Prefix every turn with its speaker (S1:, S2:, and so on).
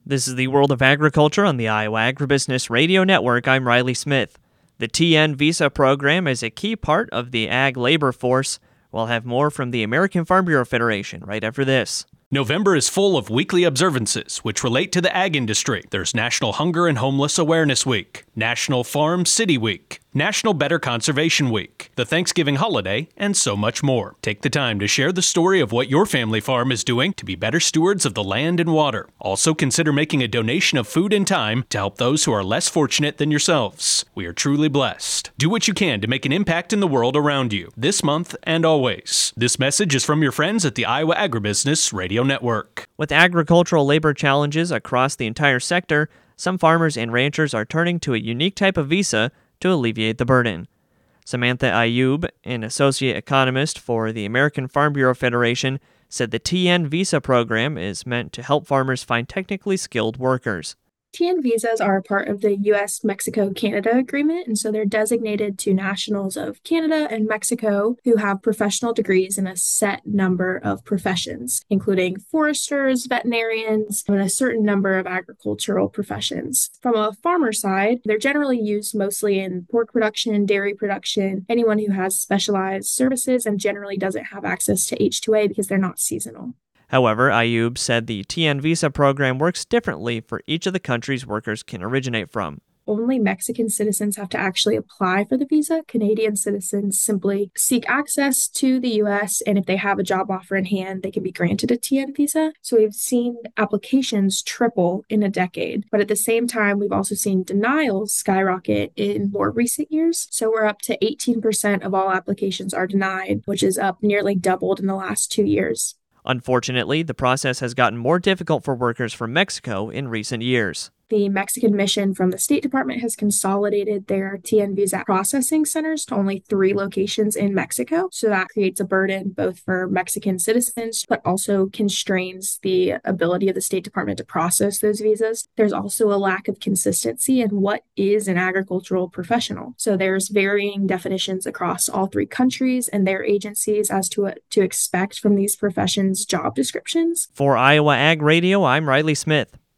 S1: This is the World of Agriculture on the Iowa Agribusiness Radio Network. I'm Riley Smith. The TN Visa program is a key part of the ag labor force. We'll have more from the American Farm Bureau Federation right after this.
S2: November is full of weekly observances which relate to the ag industry. There's National Hunger and Homeless Awareness Week, National Farm City Week, National Better Conservation Week, the Thanksgiving holiday, and so much more. Take the time to share the story of what your family farm is doing to be better stewards of the land and water. Also consider making a donation of food and time to help those who are less fortunate than yourselves. We are truly blessed. Do what you can to make an impact in the world around you, this month and always. This message is from your friends at the Iowa Agribusiness Radio Network.
S1: With agricultural labor challenges across the entire sector, some farmers and ranchers are turning to a unique type of visa to alleviate the burden. Samantha Ayub, an associate economist for the American Farm Bureau Federation, said the TN Visa program is meant to help farmers find technically skilled workers.
S3: TN visas are a part of the U.S.-Mexico-Canada agreement, and so they're designated to nationals of Canada and Mexico who have professional degrees in a set number of professions, including foresters, veterinarians, and a certain number of agricultural professions. From a farmer side, they're generally used mostly in pork production, dairy production, anyone who has specialized services and generally doesn't have access to H-2A because they're not seasonal.
S1: However, Ayub said the TN Visa program works differently for each of the countries workers can originate from.
S3: Only Mexican citizens have to actually apply for the visa. Canadian citizens simply seek access to the U.S., and if they have a job offer in hand, they can be granted a TN visa. So we've seen applications triple in a decade. But at the same time, we've also seen denials skyrocket in more recent years. So we're up to 18% of all applications are denied, which is up nearly doubled in the last 2 years.
S1: Unfortunately, the process has gotten more difficult for workers from Mexico in recent years.
S3: The Mexican mission from the State Department has consolidated their TN visa processing centers to only 3 locations in Mexico. So that creates a burden both for Mexican citizens, but also constrains the ability of the State Department to process those visas. There's also a lack of consistency in what is an agricultural professional. So there's varying definitions across all 3 countries and their agencies as to what to expect from these professions' job descriptions.
S1: For Iowa Ag Radio, I'm Riley Smith.